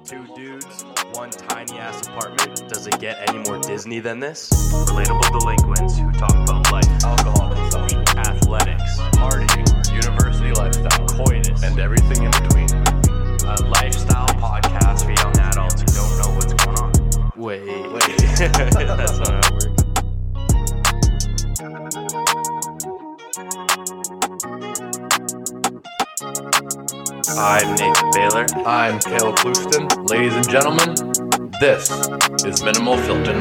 Two dudes, one tiny ass apartment. Does it get any more Disney than this? Relatable delinquents who talk about life, alcohol consumption, athletics, partying, university lifestyle, coitus, and everything in between. A lifestyle podcast for young adults who don't know what's going on. Wait. That's not how it works. I'm Nathan Baylor. I'm Caleb Ploufton. Ladies and gentlemen, this is Minimal Filter.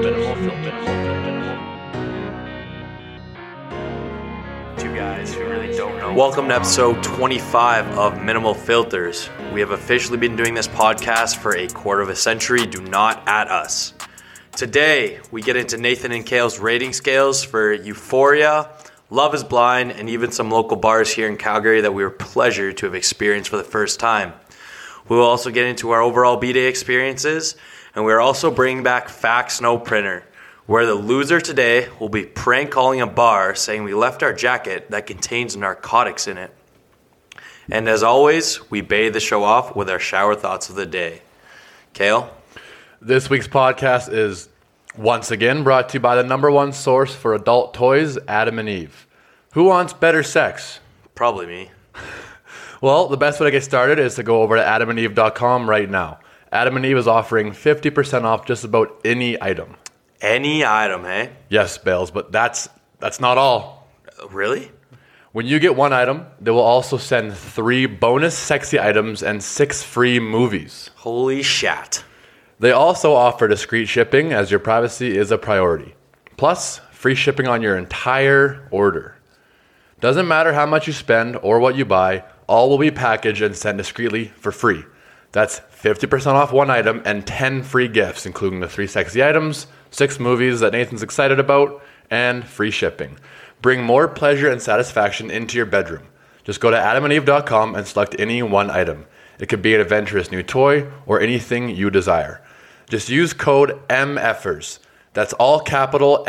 Two guys who really don't know. Welcome to episode 25 of Minimal Filters. We have officially been doing this podcast for a quarter of a century. Do not at us. Today, we get into Nathan and Kale's rating scales for Euphoria, Love is Blind, and even some local bars here in Calgary that we were pleasured to have experienced for the first time. We will also get into our overall B-Day experiences, and we are also bringing back Fax No Printer, where the loser today will be prank calling a bar saying we left our jacket that contains narcotics in it. And as always, we bathe the show off with our shower thoughts of the day. Kale? This week's podcast is once again brought to you by the number one source for adult toys, Adam and Eve. Who wants better sex? Probably me. Well, the best way to get started is to go over to adamandeve.com right now. Adam and Eve is offering 50% off just about any item. Any item, hey? Yes, Bales, but that's not all. Really? When you get one item, they will also send 3 bonus sexy items and 6 free movies. Holy shat. They also offer discreet shipping as your privacy is a priority. Plus, free shipping on your entire order. Doesn't matter how much you spend or what you buy, all will be packaged and sent discreetly for free. That's 50% off one item and 10 free gifts, including the 3 sexy items, 6 movies that Nathan's excited about, and free shipping. Bring more pleasure and satisfaction into your bedroom. Just go to adamandeve.com and select any one item. It could be an adventurous new toy or anything you desire. Just use code MFers. That's all capital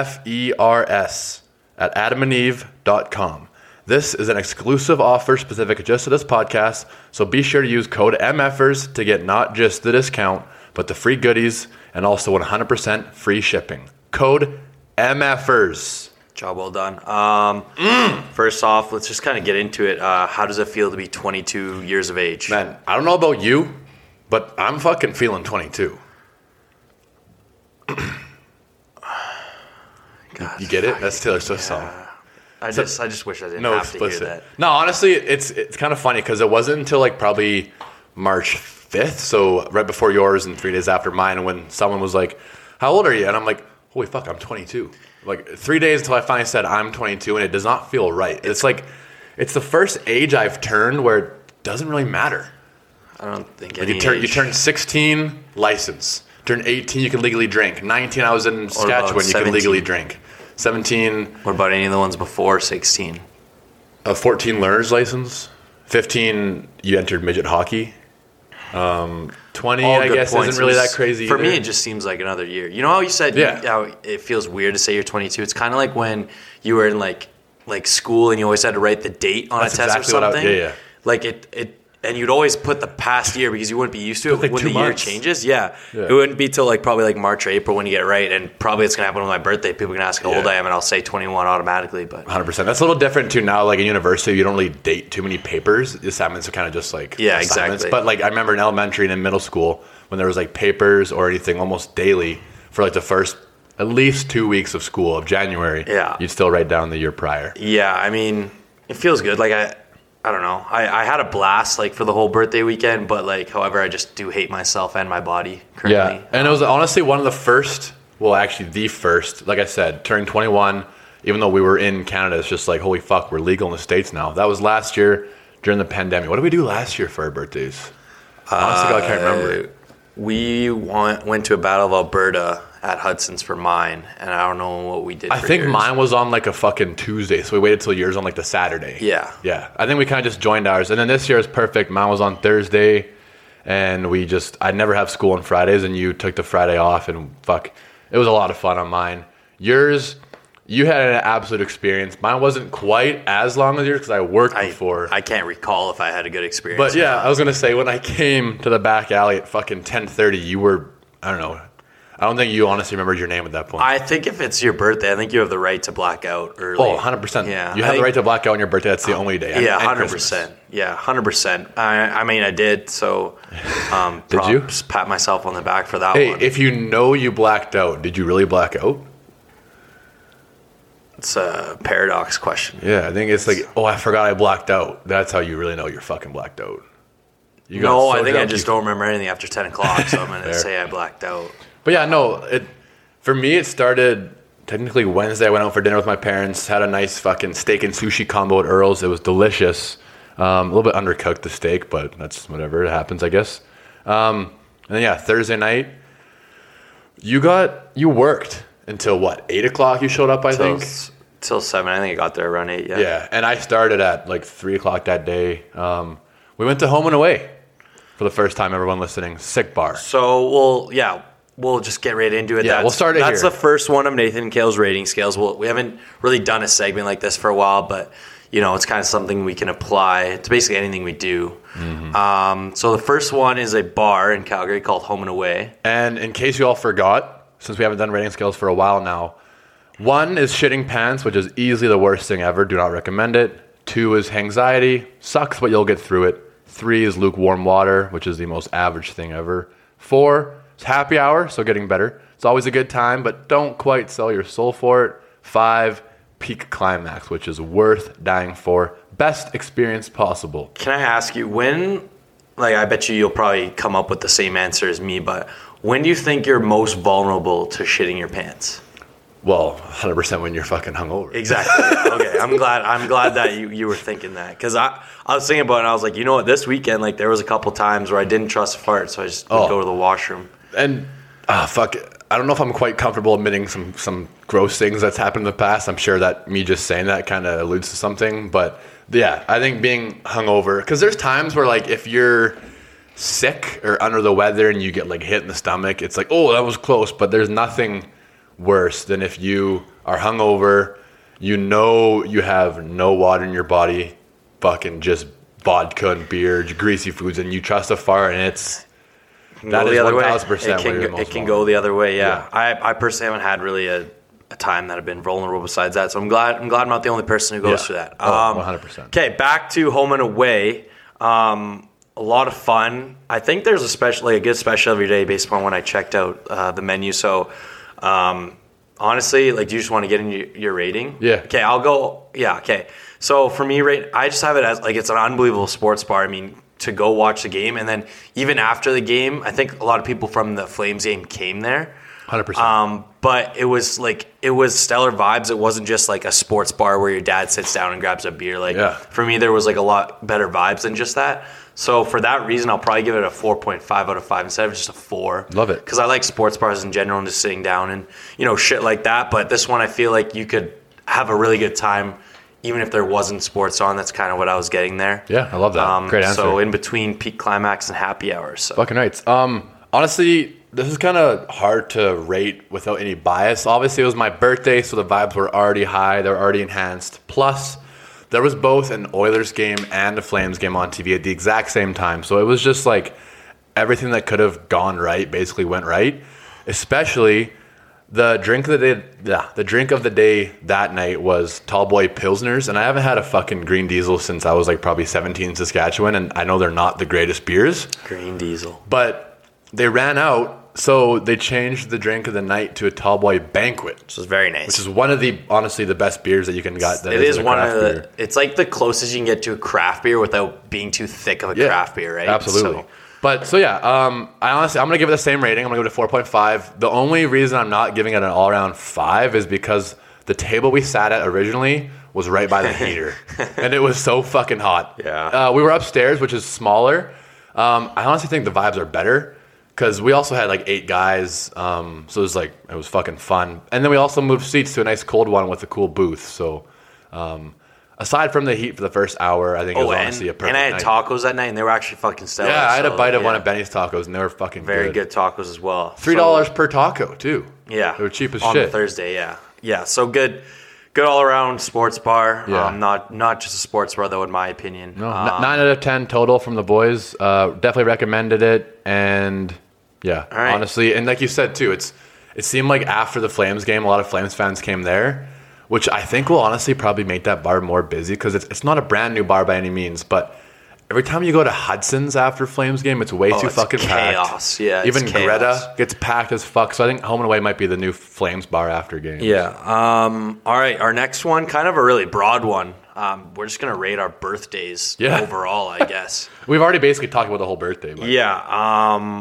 MFERS at adamandeve.com. This is an exclusive offer specific just to this podcast, so be sure to use code MFers to get not just the discount, but the free goodies and also 100% free shipping. Code MFers. Job well done. First off, let's just kind of get into it. How does it feel to be 22 years of age? Man, I don't know about you, but I'm fucking feeling 22. God, you get it? That's Taylor Swift's song. I just wish I didn't have to hear that. No, honestly, it's kind of funny because it wasn't until like probably March 5th, so right before yours and 3 days after mine, when someone was like, "How old are you?" And I'm like, "Holy fuck, I'm 22." Like 3 days until I finally said I'm 22, and it does not feel right. It's like it's the first age I've turned where it doesn't really matter. I don't think like any you turn 16, license. Turn 18, you can legally drink. 19, I was in Saskatchewan, you can legally drink. 17. What about any of the ones before 16? 14, learner's license. 15, you entered midget hockey. 20, I guess, points. Isn't really that crazy For either. me, it just seems like another year. You know how you said how it feels weird to say you're 22? It's kind of like when you were in like school and you always had to write the date on a test or something. Like it. And you'd always put the past year because you wouldn't be used to it when the year changes. Yeah. It wouldn't be till like probably like March or April when you get it right. And probably it's going to happen on my birthday. People are going to ask how old I am and I'll say 21 automatically. But 100%. That's a little different too now. Like in university, you don't really date too many papers. The assignments are kind of just like assignments. Exactly. But like I remember in elementary and in middle school when there was like papers or anything almost daily for like the first at least 2 weeks of school of January. Yeah. You'd still write down the year prior. Yeah. I mean, it feels good. Like I don't know. I had a blast like for the whole birthday weekend, but like, however, I just do hate myself and my body currently. Yeah, and it was honestly one of the first, well, actually the first, like I said, turning 21, even though we were in Canada, it's just like, holy fuck, we're legal in the States now. That was last year during the pandemic. What did we do last year for our birthdays? Honestly, I can't remember. We went to a Battle of Alberta at Hudson's for mine, and I don't know what we did. I think mine was on like a fucking Tuesday, so we waited till yours on like the Saturday. Yeah. I think we kind of just joined ours, and then this year is perfect. Mine was on Thursday, and I never have school on Fridays, and you took the Friday off, and fuck, it was a lot of fun on mine. Yours, You had an absolute experience. Mine wasn't quite as long as yours because I worked before. I can't recall if I had a good experience. But yeah, I was going to say, when I came to the back alley at fucking 10:30, you were, I don't know. I don't think you honestly remembered your name at that point. I think if it's your birthday, I think you have the right to black out early. Oh, 100%. Yeah, you have the right to black out on your birthday. That's the only day. Yeah, and 100%. Christmas. Yeah, 100%. I mean, I did, so did you? Pat myself on the back for that Hey, one. if you know you blacked out, did you really black out? It's a paradox question. Yeah, I think it's like, I forgot I blacked out. That's how you really know you're fucking blacked out. I think I just don't remember anything after 10 o'clock, so I'm going to say I blacked out. But yeah, no, for me, it started technically Wednesday. I went out for dinner with my parents, had a nice fucking steak and sushi combo at Earl's. It was delicious. A little bit undercooked, the steak, but that's whatever. It happens, I guess. And then, yeah, Thursday night, you worked until what, 8 o'clock you showed up, I think? Till 7. I think I got there around 8, yeah. Yeah, and I started at like 3 o'clock that day. We went to Home and Away for the first time, everyone listening. Sick bar. So, we'll just get right into it. Yeah, we'll start it That's here. the first one of Nathan and Kale's rating scales. We haven't really done a segment like this for a while, but, it's kind of something we can apply to basically anything we do. Mm-hmm. So the first one is a bar in Calgary called Home and Away. And in case you all forgot, since we haven't done rating scales for a while now, 1 is shitting pants, which is easily the worst thing ever. Do not recommend it. 2 is anxiety. Sucks, but you'll get through it. 3 is lukewarm water, which is the most average thing ever. 4 is happy hour, so getting better. It's always a good time, but don't quite sell your soul for it. 5, peak climax, which is worth dying for. Best experience possible. Can I ask you, I bet you'll probably come up with the same answer as me, but when do you think you're most vulnerable to shitting your pants? Well, 100% when you're fucking hungover. Exactly. Yeah. Okay. I'm glad that you were thinking that, because I was thinking about it and I was like, you know what, this weekend, like, there was a couple times where I didn't trust a fart, so I just would go to the washroom. And fuck it. I don't know if I'm quite comfortable admitting some gross things that's happened in the past. I'm sure that me just saying that kind of alludes to something, but yeah, I think being hungover, because there's times where, like, if you're sick or under the weather and you get like hit in the stomach, it's like, oh, that was close, but there's nothing worse than if you are hungover, you have no water in your body, fucking just vodka and beer, greasy foods, and you trust a fart, and that is 1,000%. It can go the other way. Yeah. I personally haven't had really a time that I've been vulnerable besides that, so I'm glad I'm not the only person who goes through that. 100%. Okay, back to Home and Away. A lot of fun. I think there's a good special every day based upon when I checked out the menu. So, honestly, like, do you just want to get into your rating? Yeah. Okay, I'll go. Yeah. Okay. So for me, I just have it as like it's an unbelievable sports bar. I mean, to go watch the game, and then even after the game, I think a lot of people from the Flames game came there. 100%. But it was stellar vibes. It wasn't just like a sports bar where your dad sits down and grabs a beer. Like, for me, there was like a lot better vibes than just that. So for that reason, I'll probably give it a 4.5 out of 5 instead of just a 4. Love it. Because I like sports bars in general and just sitting down and, shit like that. But this one, I feel like you could have a really good time even if there wasn't sports on. That's kind of what I was getting there. Yeah, I love that. Great answer. So in between peak climax and happy hours. So. Fucking right. Honestly, this is kind of hard to rate without any bias. Obviously, it was my birthday, so the vibes were already high. They're already enhanced. Plus, there was both an Oilers game and a Flames game on TV at the exact same time. So it was just like everything that could have gone right basically went right. Especially the drink of the day. Yeah, the drink of the day that night was Tallboy Pilsners, and I haven't had a fucking Green Diesel since I was like probably 17 in Saskatchewan, and I know they're not the greatest beers. Green Diesel. But they ran out, so they changed the drink of the night to a Tallboy Banquet. Which is very nice. Which is one of the, honestly, the best beers that you can get. It is one of the, it's like the closest you can get to a craft beer without being too thick of a craft beer, right? Absolutely. I'm going to give it the same rating. I'm going to give it a 4.5. The only reason I'm not giving it an all-around 5 is because the table we sat at originally was right by the heater. And it was so fucking hot. Yeah. We were upstairs, which is smaller. I honestly think the vibes are better. Because we also had like 8 guys, so it was fucking fun. And then we also moved seats to a nice cold one with a cool booth. So aside from the heat for the first hour, I think it was honestly a perfect night. And I had tacos that night, and they were actually fucking stellar. Yeah, I had a bite of one of Benny's tacos, and they were fucking very good tacos as well. $3 per taco, too. Yeah. They were cheap as on shit. On Thursday, yeah. Yeah, so good all around sports bar. Yeah. Not just a sports bar though, in my opinion. No, 9 out of 10 total from the boys. Definitely recommended it, and yeah, right. honestly, and like you said too, it seemed like after the Flames game, a lot of Flames fans came there, which I think will honestly probably make that bar more busy because it's not a brand new bar by any means, but every time you go to Hudson's after Flames game, it's way too fucking chaos. packed. Yeah, even chaos. Greta gets packed as fuck. So I think home and away might be the new Flames bar after games. Yeah. All right. Our next one, kind of a really broad one. We're just gonna rate our birthdays overall, I guess. We've already basically talked about the whole birthday. But. Yeah.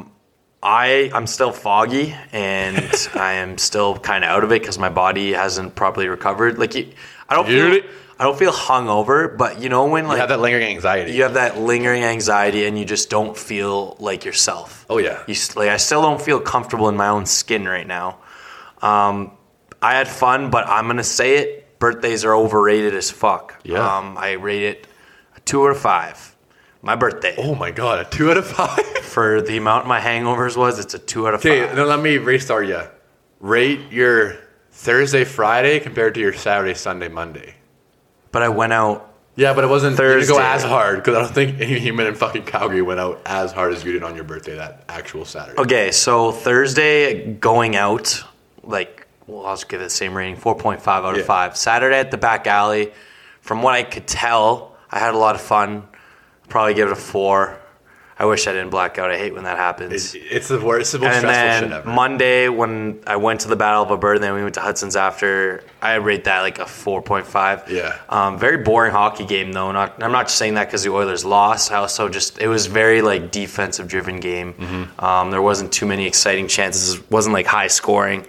I'm still foggy, and I am still kind of out of it because my body hasn't properly recovered. Like I don't feel hungover, but you know when like you have that lingering anxiety. You have that lingering anxiety, and you just don't feel like yourself. Oh yeah. I still don't feel comfortable in my own skin right now. I had fun, but I'm gonna say it: birthdays are overrated as fuck. Yeah. I rate it a 2 out of 5. My birthday. Oh my god, a 2 out of 5 for the amount my hangovers was. It's a 2 out of 5. Okay, then let me restart you. Rate your Thursday, Friday compared to your Saturday, Sunday, Monday. But I went out. Yeah, but it wasn't Thursday. You didn't go as hard because I don't think any human in fucking Calgary went out as hard as you did on your birthday that actual Saturday. Okay, so Thursday going out, I'll just give it the same rating, 4.5 out of 5. Saturday at the back alley, from what I could tell, I had a lot of fun. Probably give it a 4. I wish I didn't black out. I hate when that happens. It's the worst, it's the most stressful shit ever. Monday, when I went to the Battle of Alberta, then we went to Hudson's after, I rate that like a 4.5. Yeah. Very boring hockey game, though. I'm not just saying that because the Oilers lost. I also it was very like defensive-driven game. Mm-hmm. There wasn't too many exciting chances. It wasn't like high scoring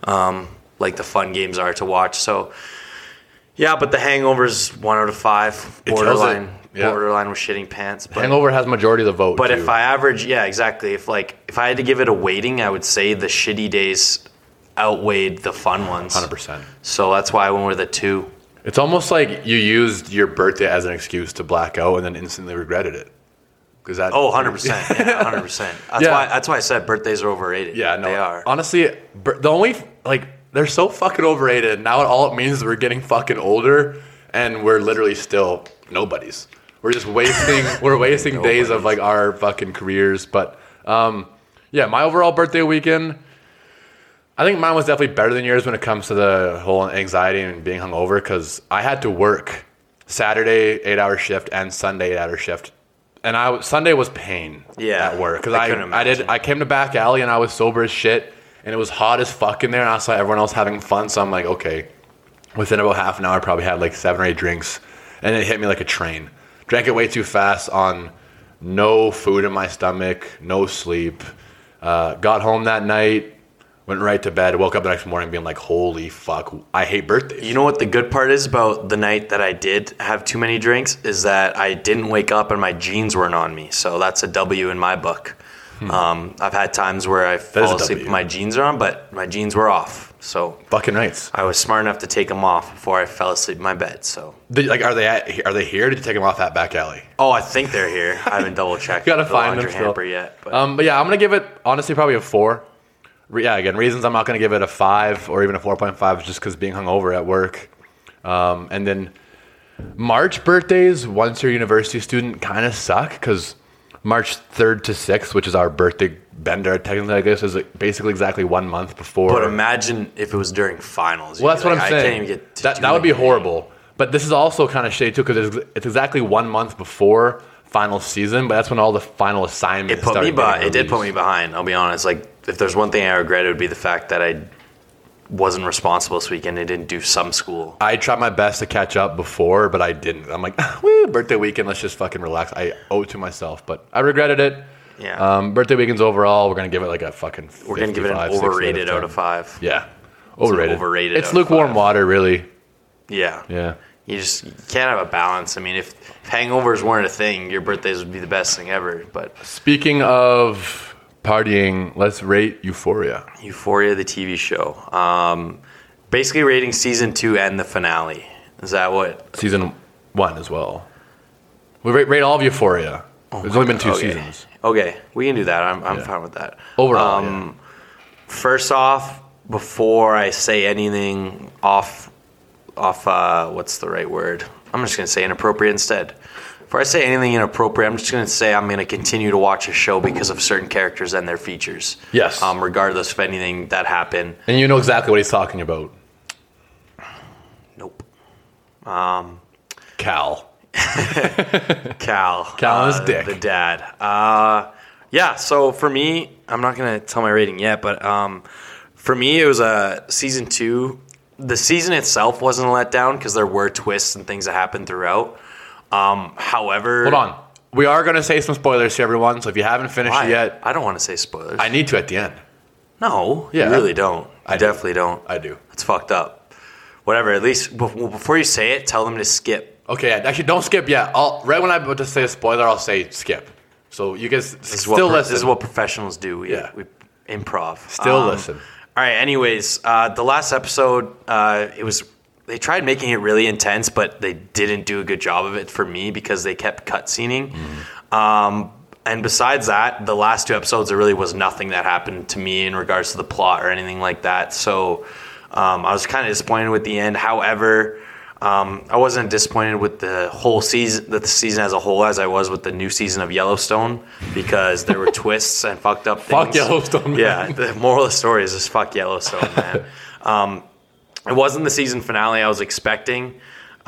like the fun games are to watch. So, yeah, but the hangovers 1 out of 5. Borderline. Borderline with shitting pants. But, hangover has majority of the vote. But too. if I average, yeah, exactly. If I had to give it a weighting, I would say the shitty days outweighed the fun ones. 100%. So that's why I went with a 2. It's almost like you used your birthday as an excuse to black out and then instantly regretted it. 100%. Yeah, 100%. That's why I said birthdays are overrated. Yeah, no, they are. Honestly, the only they're so fucking overrated. Now all it means is we're getting fucking older and we're literally still nobodies. We're just wasting days of like our fucking careers. But yeah, my overall birthday weekend, I think mine was definitely better than yours when it comes to the whole anxiety and being hungover because I had to work Saturday 8-hour shift and Sunday 8-hour shift, and Sunday was pain at work because I came to back alley and I was sober as shit and it was hot as fuck in there and I saw everyone else having fun, so I'm like, okay, within about half an hour I probably had like 7 or 8 drinks and it hit me like a train. Drank it way too fast on no food in my stomach, no sleep. Got home that night, went right to bed, woke up the next morning being like, holy fuck, I hate birthdays. You know what the good part is about the night that I did have too many drinks is that I didn't wake up and my jeans weren't on me. So that's a W in my book. I've had times where I fall asleep and my jeans are on, but my jeans were off. So fucking nice. I was smart enough to take them off before I fell asleep in my bed. So are they here? Or did you take them off at back alley? Oh, I think they're here. I haven't double checked. Gotta find them hamper yet. But yeah, I'm gonna give it honestly probably a 4. Yeah, again, reasons I'm not gonna give it a 5 or even a 4.5 is just because being hungover at work. And then March birthdays, once you're a university student, kind of suck because March 3rd to 6th, which is our birthday bender, technically, I guess, is basically exactly 1 month before. But imagine if it was during finals. Well, that's what I'm saying. I can't even get to that would be horrible. But this is also kind of shady, too, because it's exactly 1 month before final season, but that's when all the final assignments It did put me behind, I'll be honest. Like, if there's one thing I regret, it would be the fact that I wasn't responsible this weekend. I didn't do some school. I tried my best to catch up before, but I didn't. I'm like, woo, birthday weekend, let's just fucking relax. I owe it to myself, but I regretted it. Yeah. Birthday weekends overall, we're going to give it like a fucking 55, we're going to give it an overrated out of 5. Yeah. Overrated. Overrated. It's lukewarm water, really. Yeah. Yeah. You can't have a balance. I mean, if hangovers weren't a thing, your birthdays would be the best thing ever. But speaking of partying, let's rate Euphoria. Euphoria, the TV show. Basically rating season 2 and the finale. Is that what? Season 1 as well. We rate all of Euphoria. There's only been 2 seasons. Okay, we can do that. I'm fine with that. Overall, First off, before I say anything off what's the right word? I'm just going to say inappropriate instead. Before I say anything inappropriate, I'm just going to say I'm going to continue to watch a show because of certain characters and their features. Yes. Regardless of anything that happened. And you know exactly what he's talking about. Nope. Cal. Cal and his dick. The dad. Yeah, so for me, I'm not going to tell my rating yet, but for me, it was season 2. The season itself wasn't a letdown because there were twists and things that happened throughout. However... Hold on. We are going to say some spoilers here, everyone, so if you haven't finished it yet... I don't want to say spoilers. I need to at the end. No, Yeah. you really don't. I definitely don't. I do. It's fucked up. Whatever, at least before you say it, tell them to skip. Okay, actually, don't skip yet. Right when I'm about to say a spoiler, I'll say skip. So you guys still listen. This is what professionals do. We improv. Still listen. All right, anyways, the last episode, they tried making it really intense, but they didn't do a good job of it for me because they kept cutscening. And besides that, the last 2 episodes, there really was nothing that happened to me in regards to the plot or anything like that. So I was kind of disappointed with the end. However, I wasn't disappointed with the whole season, the season as a whole, as I was with the new season of Yellowstone, because there were twists and fucked up things. Fuck Yellowstone, man. Yeah, the moral of the story is just fuck Yellowstone, man. It wasn't the season finale I was expecting.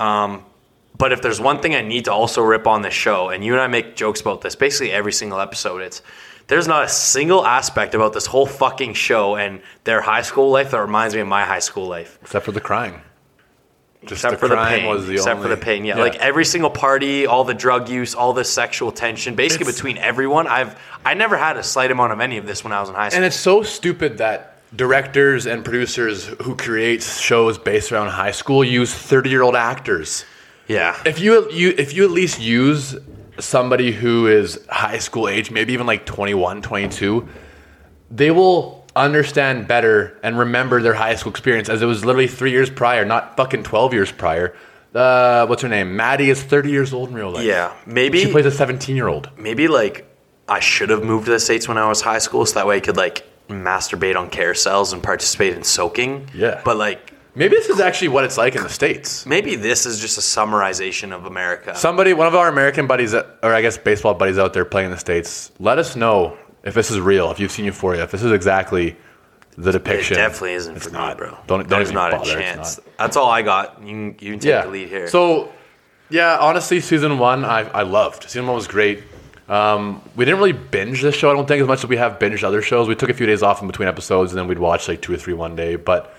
But if there's one thing I need to also rip on this show, and you and I make jokes about this basically every single episode, there's not a single aspect about this whole fucking show and their high school life that reminds me of my high school life. Except for the crying. Except for the pain. Yeah. Like every single party, all the drug use, all the sexual tension, basically between everyone. I never had a slight amount of any of this when I was in high school. And it's so stupid that directors and producers who create shows based around high school use 30-year-old actors. Yeah. If you at least use somebody who is high school age, maybe even like 21, 22, they will understand better and remember their high school experience as it was literally 3 years prior, not fucking 12 years prior. What's her name? Maddie is 30 years old in real life. Yeah. Maybe she plays a 17-year-old. Maybe like I should have moved to the States when I was high school so that way I could like masturbate on carousels and participate in soaking. Yeah. But like maybe this is actually what it's like in the States. Maybe this is just a summarization of America. One of our American buddies, or I guess baseball buddies out there playing in the States, let us know if this is real, if you've seen Euphoria, if this is exactly the depiction. It definitely isn't for me, bro. There's even not bother. A chance. That's all I got. You can take the lead here. So, yeah, honestly, season 1, I loved. Season 1 was great. We didn't really binge this show, I don't think, as much as we have binged other shows. We took a few days off in between episodes, and then we'd watch like 2 or 3 one day. But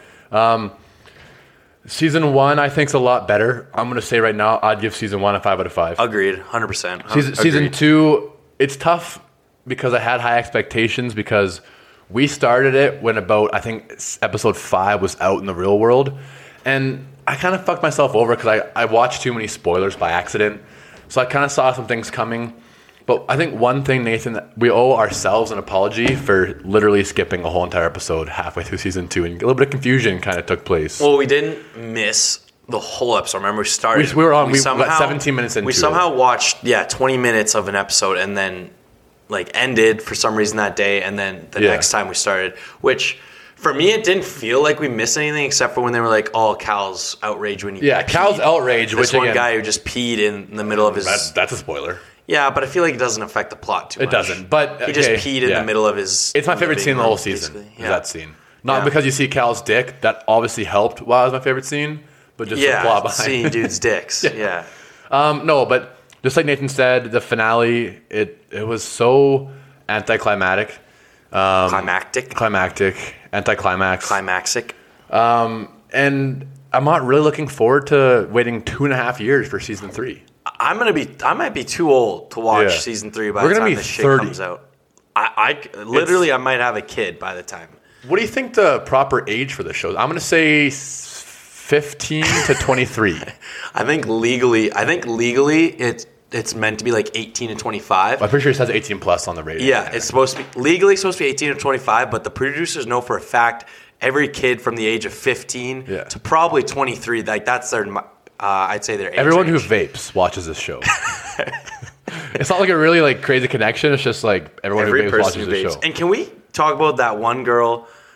season 1, I think, is a lot better. I'm going to say right now, I'd give season 1 a 5 out of 5. Agreed, 100%. Season 2, it's tough because I had high expectations because we started it when about, I think, episode 5 was out in the real world. And I kind of fucked myself over because I watched too many spoilers by accident. So I kind of saw some things coming. But I think one thing, Nathan, we owe ourselves an apology for literally skipping a whole entire episode halfway through season 2. And a little bit of confusion kind of took place. Well, we didn't miss the whole episode. Remember, we started. We got 17 minutes into it. We somehow watched, 20 minutes of an episode and then ended for some reason that day, and then the next time we started, which for me it didn't feel like we missed anything except for when they were like, "Oh, Cal's outrage when he peed." Cal's outrage, this which one guy who just peed in the middle of his. That's a spoiler. Yeah, but I feel like it doesn't affect the plot too much. It doesn't, but he just peed in the middle of his. It's my favorite scene in the whole season. Is that scene? Not because you see Cal's dick. That obviously helped. Why it was my favorite scene, but just the plot behind seeing dudes' dicks. Yeah. No, but just like Nathan said, the finale it was so anticlimactic. Climactic. Anticlimax. Climaxic. And I'm not really looking forward to waiting 2.5 years for season 3. I might be too old to watch season 3 by the time this shit comes out. I might have a kid by the time. What do you think the proper age for the show is? I'm going to say 15 to 23. I think legally it's meant to be like 18 to 25. I'm pretty sure it says 18 plus on the rating. Yeah, it's supposed to be legally supposed to be 18 to 25, but the producers know for a fact every kid from the age of 15 to probably 23, like that's their I'd say their age. Everyone who vapes watches this show. It's not like a really crazy connection. It's just like every who vapes watches this show. And can we talk about that one girl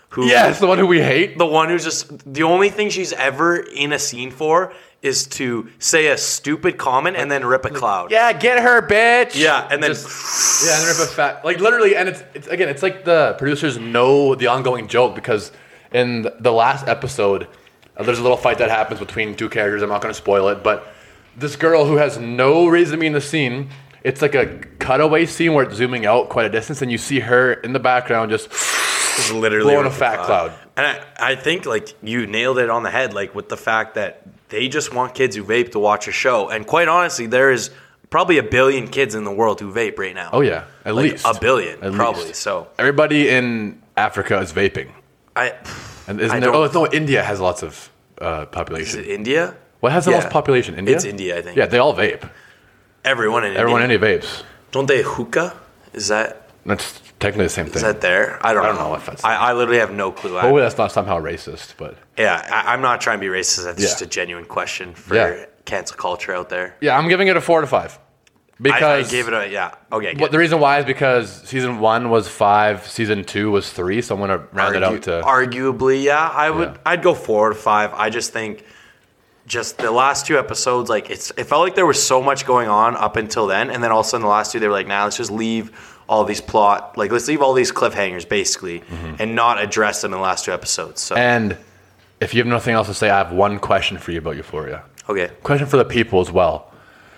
Yes, the one who we hate. The one who's just the only thing she's ever in a scene for is to say a stupid comment and then rip a cloud. Yeah, get her, bitch. Yeah, and then and then rip a fat, like literally, and it's again, it's like the producers know the ongoing joke because in the last episode, there's a little fight that happens between two characters. I'm not going to spoil it, but this girl who has no reason to be in the scene. It's like a cutaway scene where it's zooming out quite a distance, and you see her in the background just literally blowing a fat cloud. And I think like you nailed it on the head, like with the fact that they just want kids who vape to watch a show. And quite honestly, there is probably 1 billion kids in the world who vape right now. Oh yeah, at least 1 billion, at probably. Least. So everybody in Africa is vaping. And isn't there? Oh no, India has lots of population. Is it India? What has the most population? India. It's India, I think. Yeah, they all vape. Everyone in India vapes. Don't they hookah? Is that? That's technically the same thing. Is that there? I don't know. If that's I literally have no clue. Hopefully that's not somehow racist, but yeah, I'm not trying to be racist. That's just a genuine question for cancel culture out there. Yeah, I'm giving it a 4 out of 5 because I gave it a okay. But the reason why is because season 1 was 5, season 2 was 3, so I'm gonna round it out to arguably. Yeah, I would. Yeah. I'd go 4 out of 5. I just think. Just the last 2 episodes, like it felt like there was so much going on up until then, and then all of a sudden the last 2, they were like, "Nah, let's just leave all these let's leave all these cliffhangers basically, and not address them in the last 2 episodes." So, and if you have nothing else to say, I have one question for you about Euphoria. Okay, question for the people as well: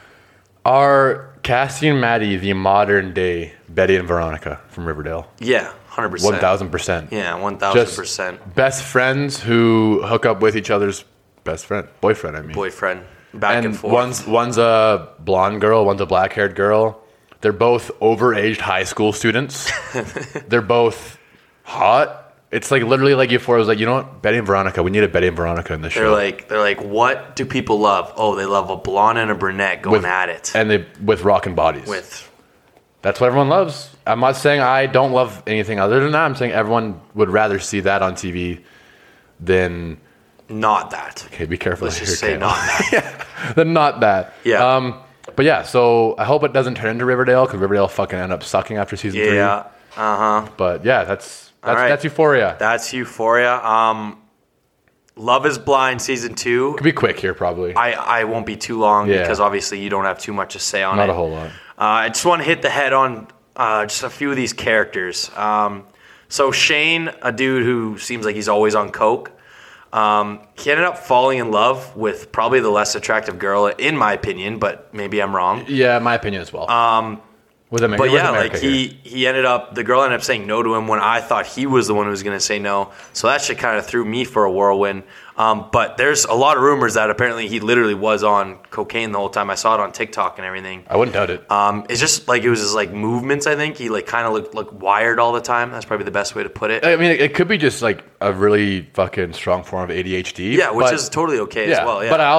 are Cassie and Maddie the modern day Betty and Veronica from Riverdale? Yeah, 100%, 1000%. Yeah, 1000%. Best friends who hook up with each other's. Boyfriend, back and forth. One's a blonde girl, one's a black-haired girl. They're both overaged high school students. They're both hot. It's like literally like Euphoria was like, you know what, Betty and Veronica. We need a Betty and Veronica in the show. They're like, what do people love? Oh, they love a blonde and a brunette going at it, and they with rockin' bodies. That's what everyone loves. I'm not saying I don't love anything other than that. I'm saying everyone would rather see that on TV than. Not that. Okay, be careful. Let's just say not that. Then not that. Yeah. But yeah, so I hope it doesn't turn into Riverdale because Riverdale fucking end up sucking after season 3. Yeah. But yeah, that's right. That's Euphoria. That's Euphoria. Love is Blind season 2. Could be quick here, probably. I won't be too long because obviously you don't have too much to say on it. Not a whole lot. I just want to hit the head on just a few of these characters. So Shane, a dude who seems like he's always on coke. He ended up falling in love with probably the less attractive girl, in my opinion, but maybe I'm wrong. Yeah, my opinion as well. But yeah, like he ended up, the girl ended up saying no to him when I thought he was the one who was going to say no. So that shit kind of threw me for a whirlwind. But there's a lot of rumors that apparently he literally was on cocaine the whole time. I saw it on TikTok and everything. I wouldn't doubt it. It's just like it was his like movements. I think he like kind of looked like wired all the time. That's probably the best way to put it. I mean, it could be just like a really fucking strong form of ADHD. Yeah, which is totally okay as well. Yeah, but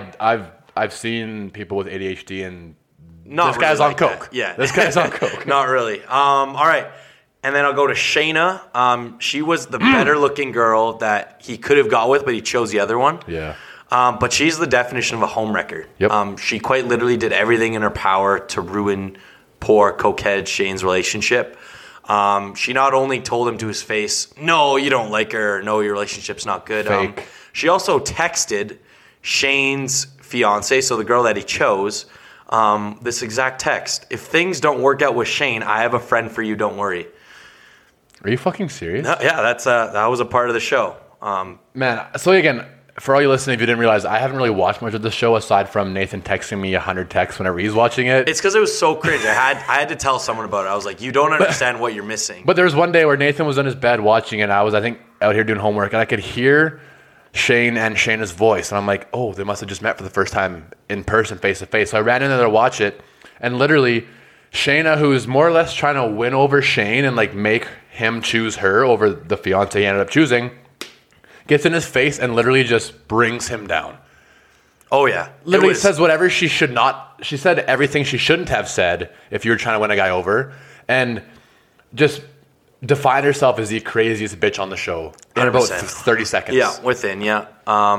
I've seen people with ADHD and not this really guy's like on coke. That. Yeah, this guy's on coke. Not really. All right. And then I'll go to Shayna. She was the better-looking girl that he could have got with, but he chose the other one. Yeah. But she's the definition of a homewrecker. Yep. She quite literally did everything in her power to ruin poor cokehead Shane's relationship. She not only told him to his face, no, you don't like her, no, your relationship's not good. Fake. She also texted Shane's fiance, so the girl that he chose, this exact text. If things don't work out with Shane, I have a friend for you, don't worry. Are you fucking serious? No, yeah, that was a part of the show. Man, so again, for all you listening, if you didn't realize, I haven't really watched much of the show aside from Nathan texting me 100 texts whenever he's watching it. It's because it was so cringe. I had to tell someone about it. I was like, you don't understand what you're missing. But there was one day where Nathan was in his bed watching it, and I was, I think, out here doing homework, and I could hear Shane and Shayna's voice, and I'm like, oh, they must have just met for the first time in person, face to face. So I ran in there to watch it, and literally, Shayna, who's more or less trying to win over Shane and like make him choose her over the fiance he ended up choosing, gets in his face and literally just brings him down. Oh yeah, literally says whatever she should not. She said everything she shouldn't have said if you were trying to win a guy over, and just defined herself as the craziest bitch on the show in 100%. About 30 seconds. Yeah, within, yeah.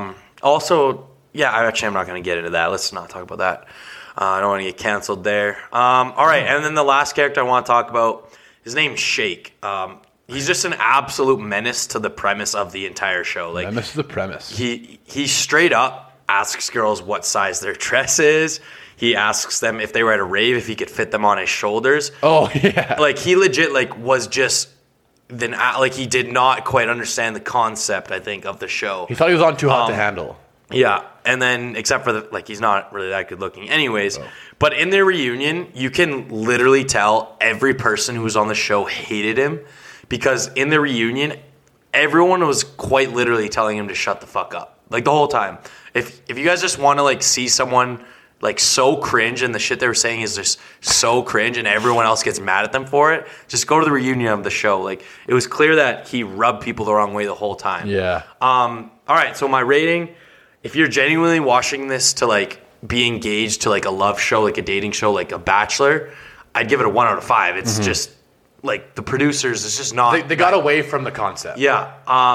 Also, yeah, I'm not going to get into that. Let's not talk about that. I don't want to get canceled there. All right, and then the last character I want to talk about, his name's Shake. He's just an absolute menace to the premise of the entire show. Like, menace to the premise. He straight up asks girls what size their dress is. He asks them if they were at a rave, if he could fit them on his shoulders. Oh, yeah. Like, he legit, like, was just... Then, like, he did not quite understand the concept, I think, of the show. He thought he was on Too Hot to Handle. Yeah, and then, except for, like, he's not really that good looking anyways. Oh. But in their reunion, you can literally tell every person who was on the show hated him. Because in the reunion, everyone was quite literally telling him to shut the fuck up. Like, the whole time. If you guys just want to, like, see someone, like, so cringe and the shit they were saying is just so cringe and everyone else gets mad at them for it, just go to the reunion of the show. Like, it was clear that he rubbed people the wrong way the whole time. Yeah. All right, so my rating, if you're genuinely watching this to, like, be engaged to, like, a love show, like a dating show, like a Bachelor, I'd give it a 1 out of 5. It's just... Like, the producers, it's just not... They got away from the concept. Yeah.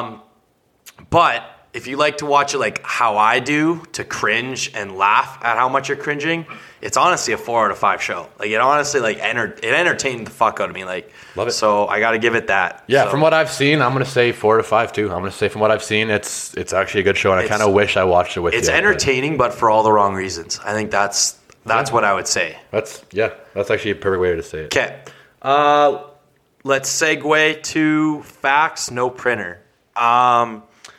But if you like to watch it like how I do, to cringe and laugh at how much you're cringing, it's honestly a 4 out of 5 show. Like, it honestly, like, it entertained the fuck out of me. Like, love it. So I got to give it that. Yeah, so, from what I've seen, I'm going to say 4 to 5 too. I'm going to say from what I've seen, it's actually a good show, and I kind of wish I watched it with you. It's entertaining, but for all the wrong reasons. I think that's what I would say. That's actually a perfect way to say it. Okay. Let's segue to facts, no printer. The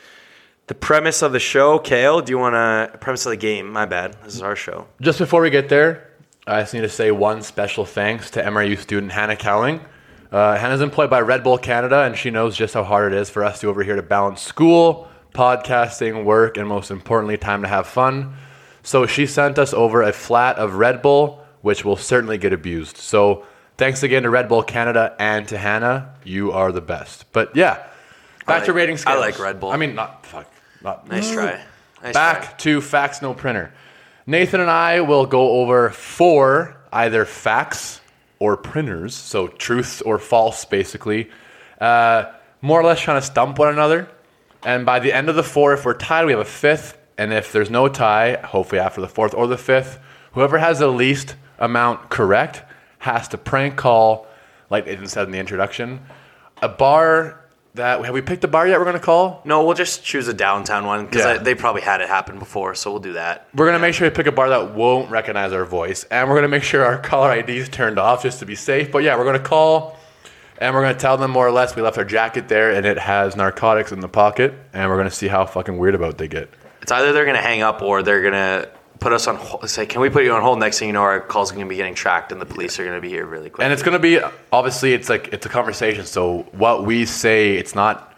premise of the show, Kale, do you want to... Premise of the game, my bad. This is our show. Just before we get there, I just need to say one special thanks to MRU student Hannah Cowling. Hannah's employed by Red Bull Canada, and she knows just how hard it is for us two over here to balance school, podcasting, work, and most importantly, time to have fun. So she sent us over a flat of Red Bull, which will certainly get abused. So... thanks again to Red Bull Canada and to Hannah. You are the best. But yeah, back to rating scales. I like Red Bull. I mean, not. Nice try. Back to facts, no printer. Nathan and I will go over 4 either facts or printers, so truth or false, basically. More or less trying to stump one another. And by the end of the 4, if we're tied, we have a 5th. And if there's no tie, hopefully after the 4th or the 5th, whoever has the least amount correct has to prank call, like it said in the introduction, a bar that... Have we picked a bar yet we're going to call? No, we'll just choose a downtown one because they probably had it happen before, so we'll do that. We're going to make sure we pick a bar that won't recognize our voice, and we're going to make sure our caller ID is turned off just to be safe. But yeah, we're going to call, and we're going to tell them more or less we left our jacket there, and it has narcotics in the pocket, and we're going to see how fucking weird about they get. It's either they're going to hang up or they're going to... put us on hold, say, can we put you on hold? Next thing you know, our call's going to be getting tracked and the police are going to be here really quick. And it's going to be, obviously, it's a conversation. So what we say, it's not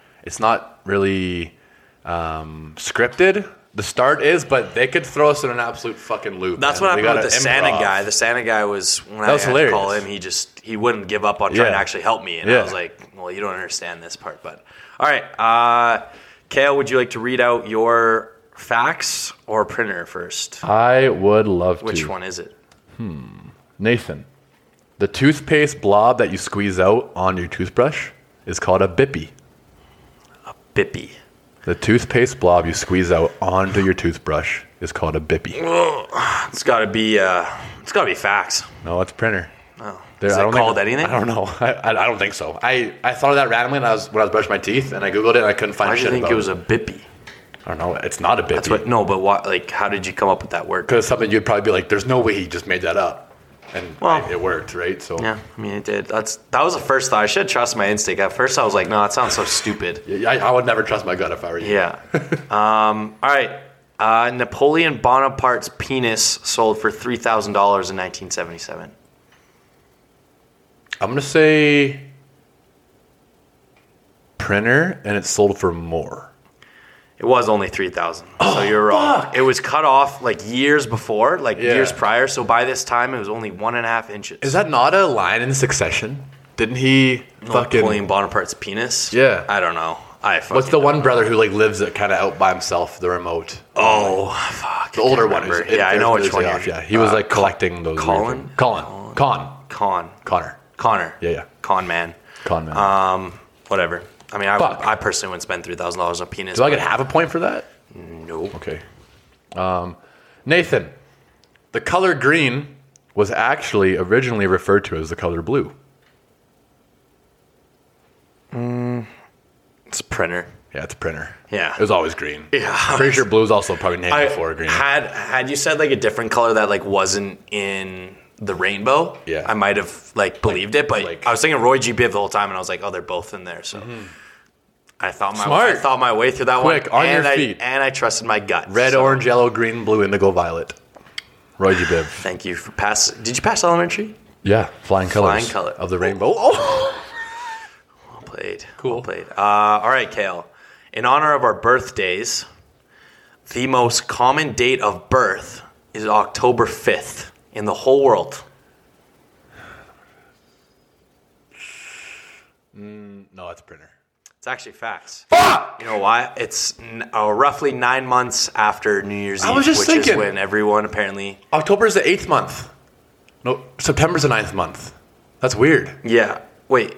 really scripted. The start is, but they could throw us in an absolute fucking loop. That's what happened with the Santa guy. The Santa guy was, when I had to call him, he wouldn't give up on trying to actually help me. And I was like, well, you don't understand this part. But all right. Kale, would you like to read out your facts or printer first? I would love to. Which one is it? Nathan, the toothpaste blob that you squeeze out on your toothbrush is called a bippy. A bippy. The toothpaste blob you squeeze out onto your toothbrush is called a bippy. It's got to be facts. No, it's printer. Oh. Is it called anything? I don't know. I don't think so. I thought of that randomly when I was brushing my teeth, and I googled it and I couldn't find shit about it. Why do you think it was a bippy? I don't know. It's not a bippy. But why, like, how did you come up with that word? Because something you'd probably be like, there's no way he just made that up. And it worked, right? So yeah, I mean, it did. That was the first thought. I should trust my instinct. At first, I was like, no, it sounds so stupid. I would never trust my gut if I were you. Yeah. All right. Napoleon Bonaparte's penis sold for $3,000 in 1977. I'm going to say printer, and it sold for more. It was only 3,000, so you're wrong. Fuck. It was cut off like years before, years prior. So by this time, it was only 1.5 inches. Is that not a line in Succession? Didn't he Napoleon Bonaparte's penis? Yeah. I don't know. What's the one brother who lives kind of out by himself, the remote? Oh, fuck. The older one. I know which one. Yeah, he was collecting those. Colin. Connor. Yeah. Con man. Whatever. I mean, I personally wouldn't spend $3,000 on penis. Do I get half a point for that? Nope. Okay. Nathan, the color green was actually originally referred to as the color blue. printer. Yeah, it's a printer. Yeah. It was always green. Yeah. I'm pretty sure blue's also probably named before green. Had you said like a different color that like wasn't in the rainbow, yeah, I might have like believed it, but I was thinking Roy G. Biv the whole time, and I was like, oh, they're both in there. So I thought my way through that one. Quick, on your feet. And I trusted my gut. Red, orange, yellow, green, blue, indigo, violet. Roy G. Biv. Thank you for pass. Did you pass elementary? Yeah, flying colors. Flying color of the rainbow. Oh. Well played. Cool. Well played. All right, Kale. In honor of our birthdays, the most common date of birth is October 5th in the whole world. No, it's a printer. It's actually facts. Fuck! You know why? It's roughly 9 months after New Year's Eve, which is when everyone apparently... October is the 8th month. No, September's the 9th month. That's weird. Yeah. Wait.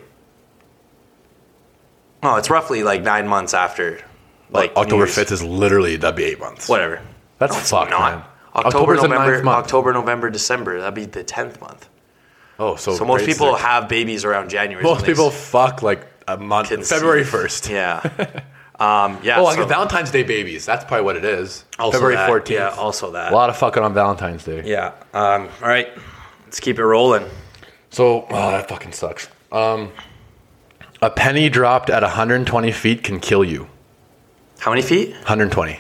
Oh, it's roughly like 9 months after. Like October 5th is literally, that'd be 8 months. Whatever. That's fucked, man. October, November, December. That'd be the 10th month. Oh, so most people have babies around January. Most people fuck like a month. February 1st. Yeah. Oh, like Valentine's Day babies. That's probably what it is. February 14th. Yeah, also that. A lot of fucking on Valentine's Day. Yeah. All right. Let's keep it rolling. So, that fucking sucks. A penny dropped at 120 feet can kill you. How many feet? 120.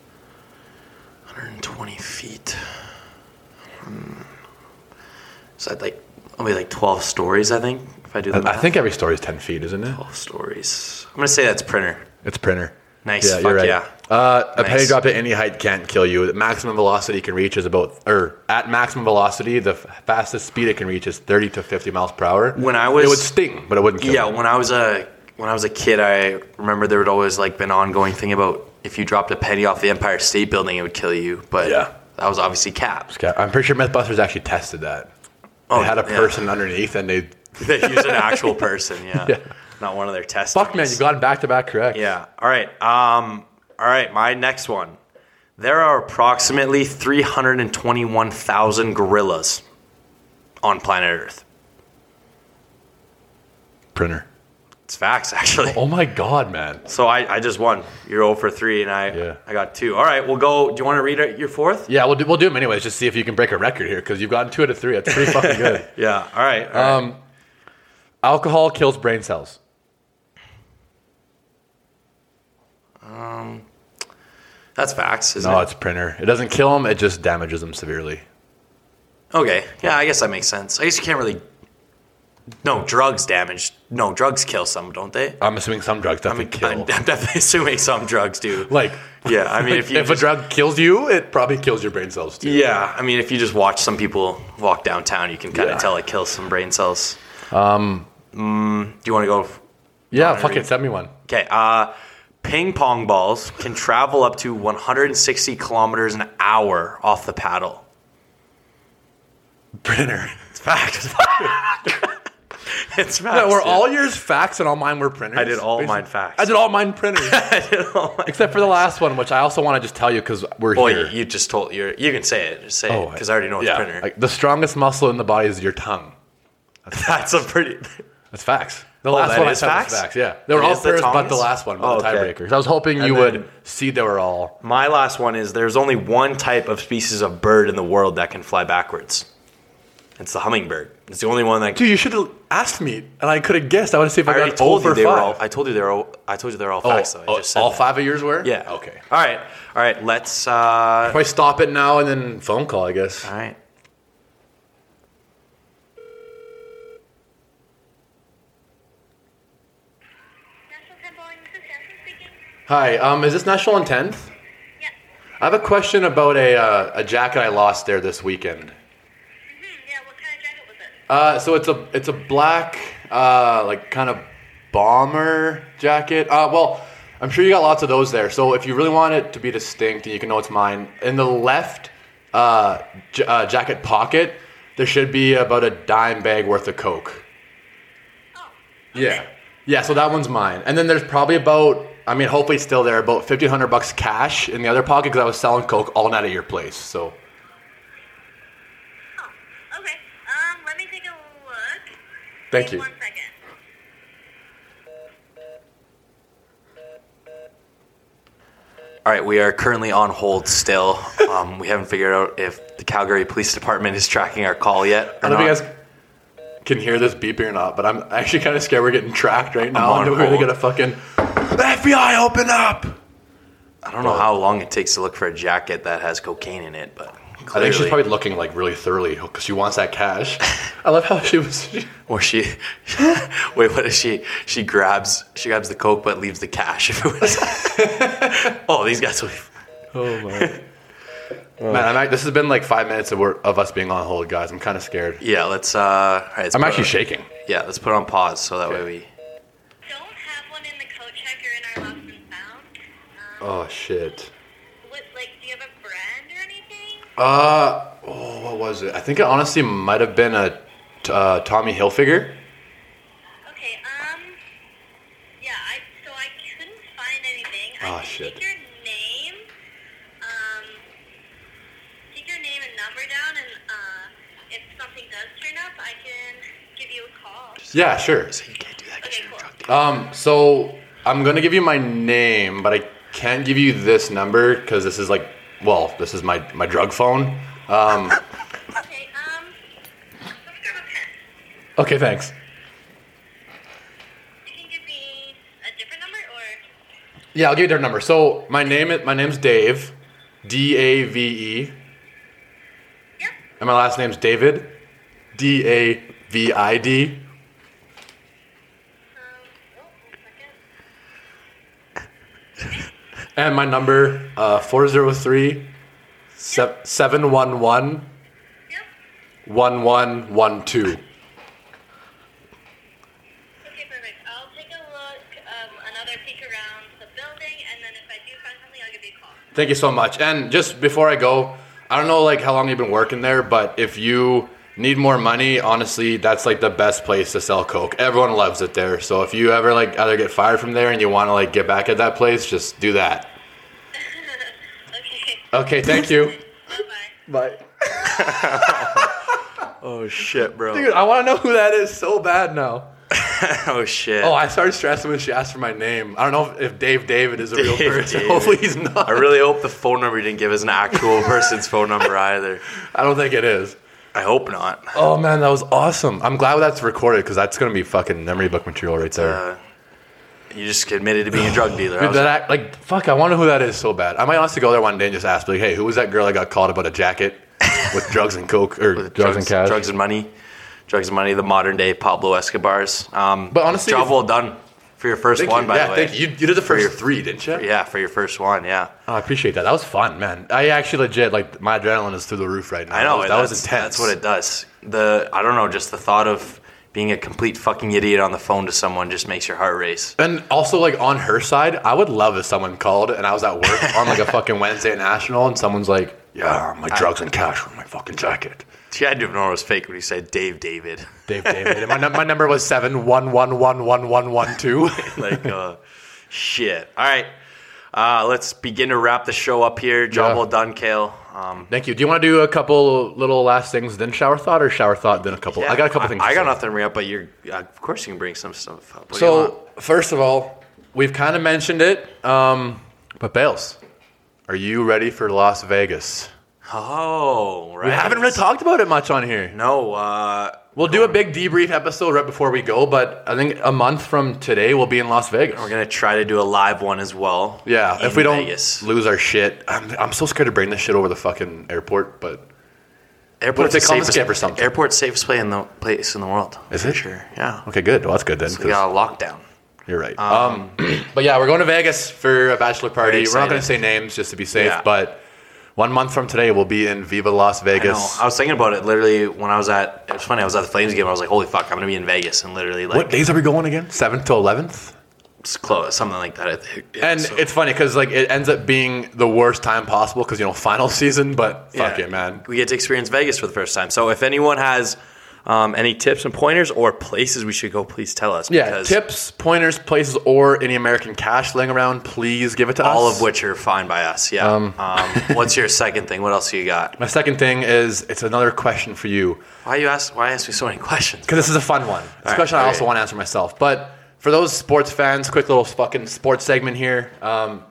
120 feet. Is that like only like 12 stories, I think, if I do the math? I think every story is 10 feet, isn't it? 12 stories. I'm going to say that's printer. It's printer. Nice. Yeah, you're right. Yeah. A penny drop at any height can't kill you. The maximum velocity it can reach is at maximum velocity, the fastest speed it can reach is 30 to 50 miles per hour. When I was... It would sting, but it wouldn't kill you. Yeah, when I was a kid, I remember there would always like been an ongoing thing about if you dropped a penny off the Empire State Building, it would kill you. But that was obviously capped. I'm pretty sure Mythbusters actually tested that. They had a person underneath, and they used an actual person, not one of their test. Fuck, man, you got back-to-back correct. Yeah. All right, my next one. There are approximately 321,000 gorillas on planet Earth. Printer. It's facts, actually. Oh my God, man. So I just won. You're 0 for 3, and I got 2. All right, we'll go. Do you want to read your fourth? Yeah, we'll do them anyways. Just see if you can break a record here, because you've gotten 2 out of 3. That's pretty fucking good. Yeah. All right. Alcohol kills brain cells. That's facts, isn't it? No, it's printer. It doesn't kill them. It just damages them severely. Okay. Yeah, I guess that makes sense. I guess you can't really... No, drugs kill some, don't they? I'm assuming some drugs definitely kill. I'm definitely assuming some drugs do. Yeah, I mean, if a drug kills you, it probably kills your brain cells too. Yeah, I mean, if you just watch some people walk downtown, you can kind of tell it kills some brain cells. Do you want to go? Yeah, fuck it, send me one. Okay, ping pong balls can travel up to 160 kilometers an hour off the paddle. Printer. It's facts. It's facts. Yeah, were all yours facts and all mine were printers? I did all mine facts. I did all mine printers. Except for the last one, which I also want to just tell you because we're here. You just told you can say it. Just say it because I already know it's printer. Like, the strongest muscle in the body is your tongue. That's a pretty. That's facts. The last one is facts. Yeah, they were all printers, but the last one was the tiebreaker. I was hoping you would see they were all. My last one is there's only one type of species of bird in the world that can fly backwards. It's the hummingbird. It's the only one that. Dude, you should have asked me, and I could have guessed. I would have seen if I got over 5. I told you they're all facts. Though. I just said all 5 of yours were? Yeah. Okay. All right. Let's. Probably stop it now and then phone call, I guess. All right. Hi. Is this National on 10th? Yeah. I have a question about a jacket I lost there this weekend. So it's a black like kind of bomber jacket. Well, I'm sure you got lots of those there. So if you really want it to be distinct and you can know it's mine, in the left jacket pocket there should be about a dime bag worth of Coke. Oh. Okay. Yeah. So that one's mine. And then there's probably about, I mean, hopefully it's still there, about $1,500 cash in the other pocket because I was selling Coke all night at your place. So. Thank you. 1 second. All right, we are currently on hold still. We haven't figured out if the Calgary Police Department is tracking our call yet. I don't know if you guys can hear this beeping or not, but I'm actually kind of scared we're getting tracked right now. I'm on We're going to hold. get a fucking FBI open up. I don't know how long it takes to look for a jacket that has cocaine in it, but I think she's probably looking like really thoroughly because she wants that cash. I love how she was. Or she, wait, what is she? She grabs the coke but leaves the cash. If it was, oh, these guys will. Oh my. Man, this has been like 5 minutes of us being on hold, guys. I'm kind of scared. Yeah, let's. All right, let's I'm put actually it- shaking. Yeah, let's put it on pause so that way we. Don't have one in the coat checker in our lost and found. Oh shit. Do you have a brand or anything? What was it? I think it honestly might have been a Tommy Hilfiger. Okay, yeah, I couldn't find anything. Oh, I can shit. take your name and number down, and if something does turn up, I can give you a call. Yeah, sure. So you can't do that 'cause Okay, you're a cool. drug dealer. So I'm gonna give you my name, but I can't give you this number because this is this is my drug phone. Okay, let me grab a pen. Okay, thanks. You can give me a different number, or Yeah, I'll give you their number. So my name's Dave, Dave, yep. and my last name's David, David. One second. And my number 403 711 Yep. 1112. Okay, perfect. I'll take a look, another peek around the building, and then if I do find something, I'll give you a call. Thank you so much. And just before I go, I don't know how long you've been working there, but if you need more money, honestly, that's the best place to sell coke. Everyone loves it there. So if you ever either get fired from there and you want to get back at that place, just do that. Okay. Okay, thank you. Bye-bye. Bye. Oh shit, bro. Dude, I want to know who that is so bad now. Oh shit. Oh, I started stressing when she asked for my name. I don't know if David is a real Dave person. David. Hopefully he's not. I really hope the phone number you didn't give is an actual person's phone number either. I don't think it is. I hope not. Oh man, that was awesome. I'm glad that's recorded because that's gonna be fucking memory book material right there. You just admitted to being a drug dealer. Dude, fuck, I want to know who that is so bad. I might honestly go there one day and just ask, hey, who was that girl that got called about a jacket with drugs and coke or drugs and cash? Drugs and money. The modern day Pablo Escobars. But honestly, job well done for your first one, by the way. Thank you. You did the first three, didn't you? Yeah, for your first one, yeah. Oh, I appreciate that. That was fun, man. I actually legit, my adrenaline is through the roof right now. I know. That was intense. That's what it does. I don't know, just the thought of being a complete fucking idiot on the phone to someone just makes your heart race. And also, on her side, I would love if someone called and I was at work on a fucking Wednesday at National and someone's like, yeah, my drugs and cash were in my fucking jacket. See, I didn't know it was fake when you said David. Dave David. And my number was 7111112. Shit. All right. Let's begin to wrap the show up here. Job well done, Kale. Thank you. Do you want to do a couple little last things, then shower thought, or shower thought, then a couple? Yeah, I got a couple things. I to got say. nothing to bring up, but of course you can bring some stuff up. What do you want? So, first of all, we've kind of mentioned it, but Bales, are you ready for Las Vegas? Oh, right. We haven't really talked about it much on here. No. We'll do a big debrief episode right before we go, but I think a month from today we'll be in Las Vegas. We're going to try to do a live one as well. Yeah, if in we don't Vegas. lose our shit. I'm so scared to bring this shit over the fucking airport, but Airport's What if they the confiscate safest for something? Airport's safest place in the world. Is for it? Sure. Yeah. okay, good. Well, that's good then. We 'cause got a lockdown. You're right. But yeah, we're going to Vegas for a bachelor party. Very We're not going to excited. say names just to be safe, Yeah. but 1 month from today we'll be in Viva Las I Vegas. know. I was thinking about it literally when it was at the Flames game. I was like, holy fuck, I'm going to be in Vegas. And literally, What days are we going again? 7th to 11th? it's close, something like that, I think. Yeah, And so- it's funny because it ends up being the worst time possible because final season. But fuck yeah, it, man. We get to experience Vegas for the first time. So if anyone has any tips and pointers or places we should go, please tell us. Yeah, because tips, pointers, places, or any American cash laying around, please give it to us. all of which are fine by us. Yeah. What's your second thing? What else you got? My second thing is it's another question for you Why ask me so many questions? because this is a fun one. It's a right, question I also okay. want to answer myself. But for those sports fans, quick little fucking sports segment here.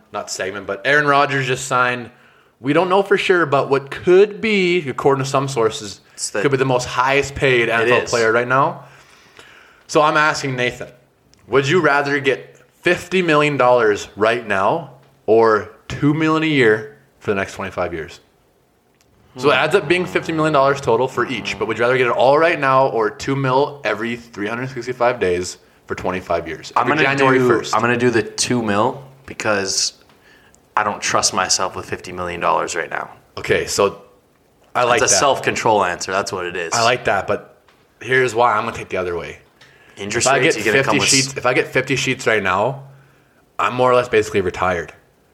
not segment, but Aaron Rodgers just signed. We don't know for sure, but what could be, according to some sources, could be the most highest paid NFL player right now. So I'm asking Nathan, would you rather get $50 million right now or $2 million a year for the next 25 years? So it adds up being $50 million total for each, but would you rather get it all right now or $2 million every 365 days for 25 years? I'm going to do the $2 million because I don't trust myself with $50 million right now. Okay, so I like that. It's a self-control answer. That's what it is. I like that, but here's why I'm going to take the other way. Interest rates, if I get 50 sheets right now, I'm more or less basically retired.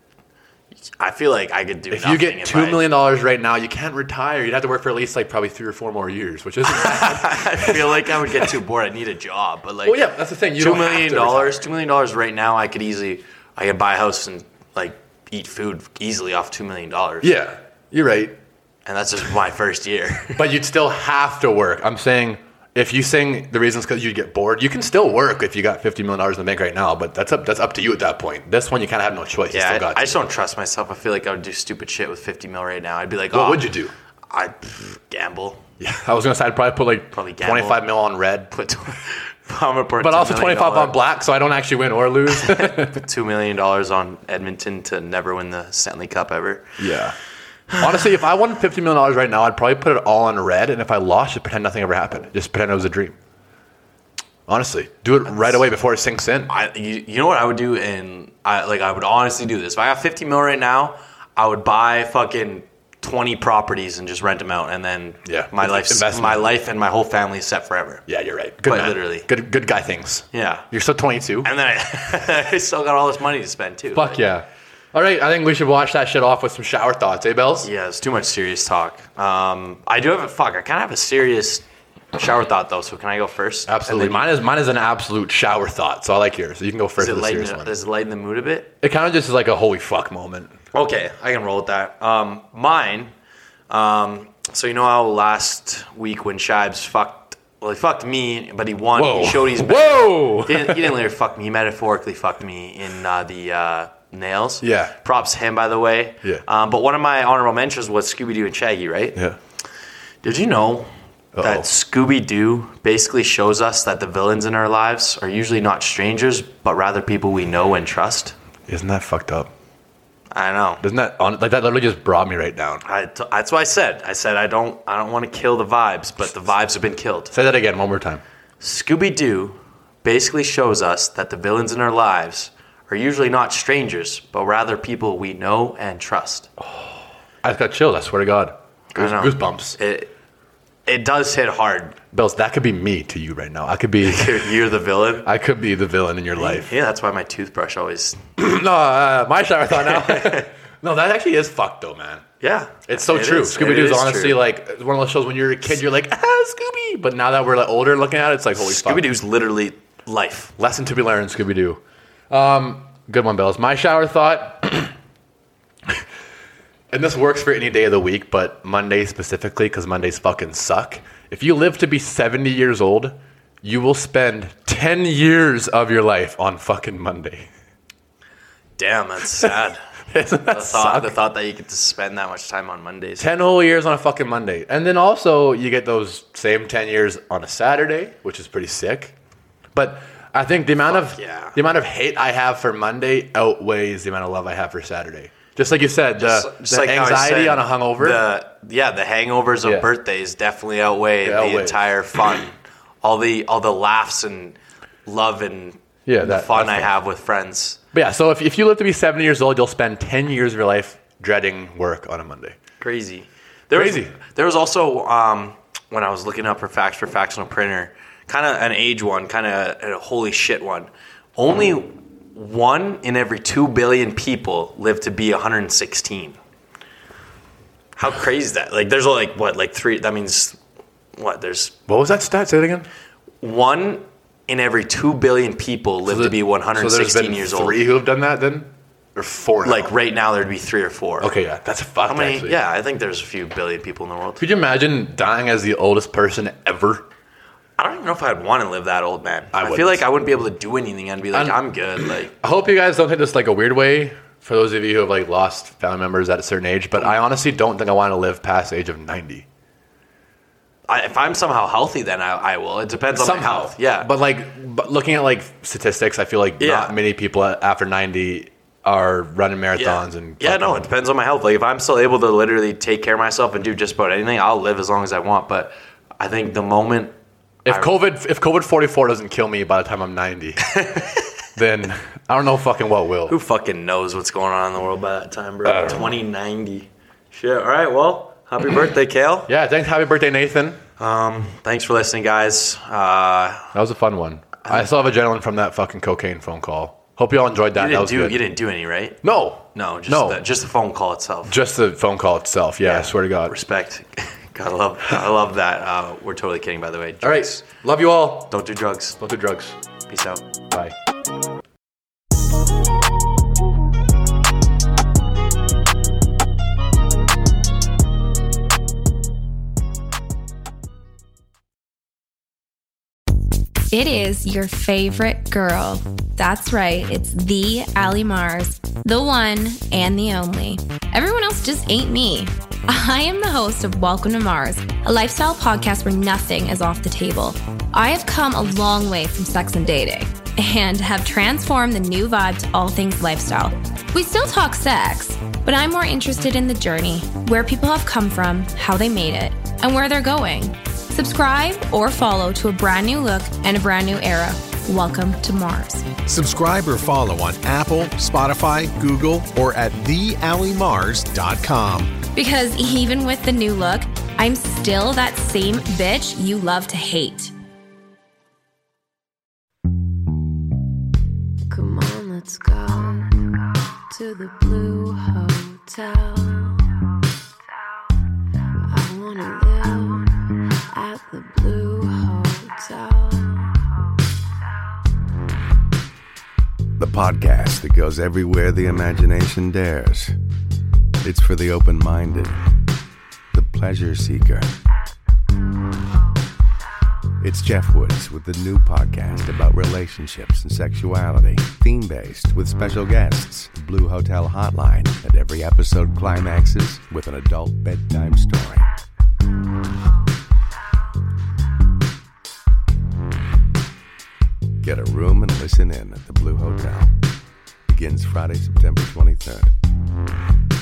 I feel like I could do if you get $2 million right now, you can't retire. You'd have to work for at least like probably 3 or 4 more years, which isn't bad. I feel like I would get too bored. I need a job. But like, well, yeah, that's the thing. $2 million right now, I could buy a house and like eat food easily off $2 million. Yeah, you're right. And that's just my first year. But you'd still have to work. I'm saying if you saying the reason's because you'd get bored, you can still work if you got $50 million in the bank right now, but that's up to you at that point. This one, you kind of have no choice. Yeah, I just don't trust myself. I feel like I would do stupid shit with $50 million right now. I'd be like, what would you do? I'd gamble. Yeah, I was going to say I'd probably put like 25 mil on red. But also 25 on black, so I don't actually win or lose. Put $2 million on Edmonton to never win the Stanley Cup ever. Yeah. Honestly, if I won $50 million right now, I'd probably put it all on red, and if I lost, just pretend nothing ever happened. Just pretend it was a dream. Honestly, do it right away before it sinks in. You know what I would do, and I would honestly do this. If I got $50 million right now, I would buy fucking 20 properties and just rent them out, and then my life and my whole family is set forever. Yeah, you're right. Good man. Literally, good guy things. Yeah, you're still 22, and then I still got all this money to spend too. Fuck yeah. All right, I think we should wash that shit off with some shower thoughts, eh, Bells? Yeah, it's too much serious talk. I kind of have a serious shower thought, though, so can I go first? Absolutely. Mine is an absolute shower thought, so I like yours. So you can go first with the serious one. Does it lighten the mood a bit? It kind of just is like a holy fuck moment. Okay, I can roll with that. Mine, so you know how last week when Shibes he fucked me, but he won. Whoa. He showed he's Whoa! He didn't literally fuck me. He metaphorically fucked me in the nails. Yeah. Props to him, by the way. Yeah. But one of my honorable mentions was Scooby-Doo and Shaggy, right? Yeah. Did you know that Scooby-Doo basically shows us that the villains in our lives are usually not strangers, but rather people we know and trust? Isn't that fucked up? I know. Doesn't that that literally just brought me right down? That's what I said. I said I don't want to kill the vibes, but the vibes have been killed. Say that again one more time. Scooby-Doo basically shows us that the villains in our lives are usually not strangers, but rather people we know and trust. Oh, I just got chills, I swear to God. Goosebumps. It does hit hard. Bells, that could be me to you right now. I could be... You're the villain? I could be the villain in your life. Yeah, that's why my toothbrush always... No, my shower thought now. No, that actually is fucked though, man. Yeah. It's so true. Scooby-Doo is honestly true. Like one of those shows when you're a kid, you're like, Scooby! But now that we're like older looking at it, it's like, holy fuck. Scooby-Doo's literally life. Lesson to be learned, Scooby-Doo. Good one, Bells. My shower thought... And this works for any day of the week, but Monday specifically, because Mondays fucking suck. If you live to be 70 years old, you will spend 10 years of your life on fucking Monday. Damn, that's sad. Isn't that the thought that you get to spend that much time on Mondays. 10 whole years on a fucking Monday. And then also, you get those same 10 years on a Saturday, which is pretty sick. But I think the amount of hate I have for Monday outweighs the amount of love I have for Saturday. Just like you said, the like anxiety on a hungover. The hangovers of birthdays definitely outweigh the entire fun. all the laughs and love and the fun I have with friends. But yeah, so if you live to be 70 years old, you'll spend 10 years of your life dreading work on a Monday. Crazy. There was also, when I was looking up for facts on a printer, kind of an age one, kind of a holy shit one. Only 1 in every 2 billion people live to be 116. How crazy is that? Like, there's like 3. That means what? What was that stat? Say it again. 1 in every 2 billion people live to be 116 years old. 3 who have done that then, or 4? Now? Like right now, there'd be 3 or 4. Okay, yeah, that's fucked. How many? Actually. Yeah, I think there's a few billion people in the world. Could you imagine dying as the oldest person ever? I don't even know if I'd want to live that old, man. I feel like I wouldn't be able to do anything. I'd be like, I'm good. Like, I hope you guys don't take this like a weird way. for those of you who have like lost family members at a certain age, but I honestly don't think I want to live past the age of 90. If I'm somehow healthy, then I will. It depends on my health. Yeah. But looking at like statistics, I feel like not many people after 90 are running marathons and it depends on my health. Like if I'm still able to literally take care of myself and do just about anything, I'll live as long as I want. But I think the moment if COVID 44 doesn't kill me by the time I'm 90, then I don't know fucking what will. Who fucking knows what's going on in the world by that time, bro? 2090. Shit. All right. Well. Happy birthday, Kale. Yeah, thanks. Happy birthday, Nathan. Thanks for listening, guys. That was a fun one. I still have adrenaline from that fucking cocaine phone call. Hope you all enjoyed that. You didn't do any, right? No. Just the phone call itself. Just the phone call itself. Yeah, I swear to God. Respect. I love that. We're totally kidding, by the way. Drugs. All right. Love you all. Don't do drugs. Don't do drugs. Peace out. Bye. It is your favorite girl. That's right, it's the Allie Mars, the one and the only. Everyone else just ain't me. I am the host of Welcome to Mars, a lifestyle podcast where nothing is off the table. I have come a long way from sex and dating and have transformed the new vibe to all things lifestyle. We still talk sex, but I'm more interested in the journey, where people have come from, how they made it, and where they're going. Subscribe or follow to a brand new look and a brand new era. Welcome to Mars. Subscribe or follow on Apple, Spotify, Google, or at thealliemars.com. Because even with the new look, I'm still that same bitch you love to hate. Come on, let's go to the Blue Hotel. I wanna live at the Blue Hotel. The podcast that goes everywhere the imagination dares. It's for the open-minded, the pleasure seeker. It's Jeff Woods with the new podcast about relationships and sexuality, theme-based with special guests, the Blue Hotel Hotline, and every episode climaxes with an adult bedtime story. Get a room and listen in at the Blue Hotel. Begins Friday, September 23rd.